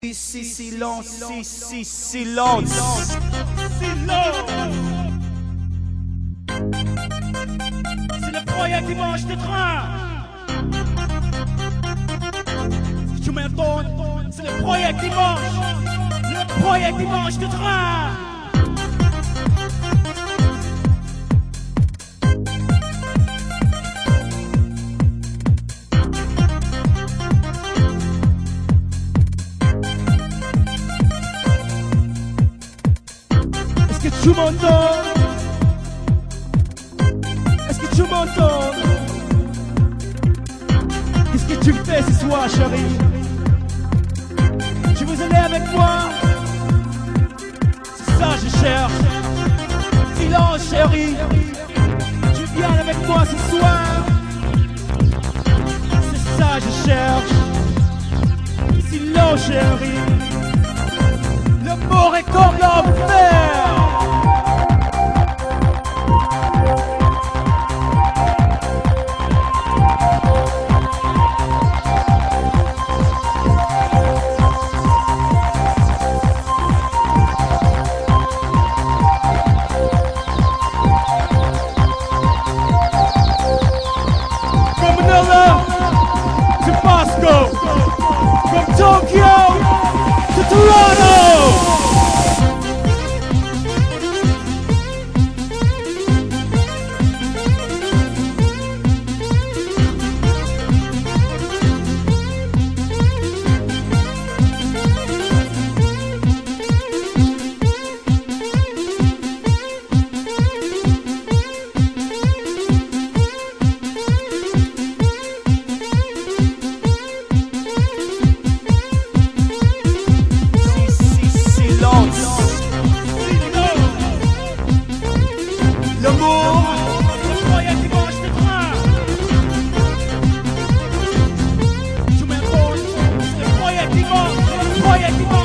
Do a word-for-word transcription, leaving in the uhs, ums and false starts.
Ici silence, ici silence, silence. C'est le projet qui mange de train. Si tu m'entends, c'est le projet qui mange, le projet qui mange de train. Est-ce que tu m'entends? Est-ce que tu m'entends? Qu'est-ce que tu fais ce soir, chérie? Tu veux aller avec moi? C'est ça je cherche. Silence, chérie. Tu viens avec moi ce soir? C'est ça je cherche. Silence, chérie. Le mort est comme l'enfer. To Moscow, from Tokyo to Toronto. L'amour, le projet qui mange de train. Tu m'imposes, le projet qui mange, le projet qui mange.